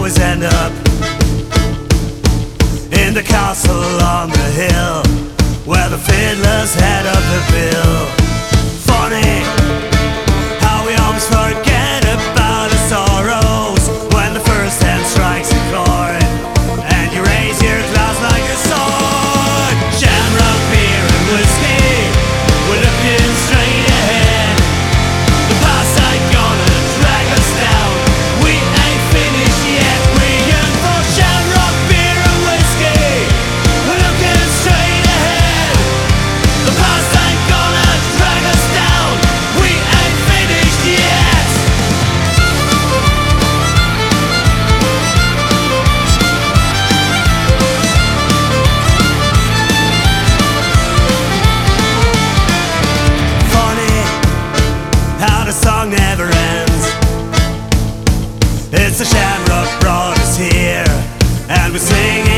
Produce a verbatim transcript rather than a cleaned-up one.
always end up in the castle on the hill, where the fiddlers head up the bill. Funny how we always forget about our sorrows when the first hand strikes a chord and you raise your glass like a sword. Shamrock beer and whiskey, we're looking straight ahead. The past ain't gonna drag us down, we ain't finished yet. We yearn for shamrock beer and whiskey, we're looking straight ahead. The past ain't gonna drag us down, we ain't finished yet. Funny how the song never ends. It's the Shamrock brought us here, and we're singing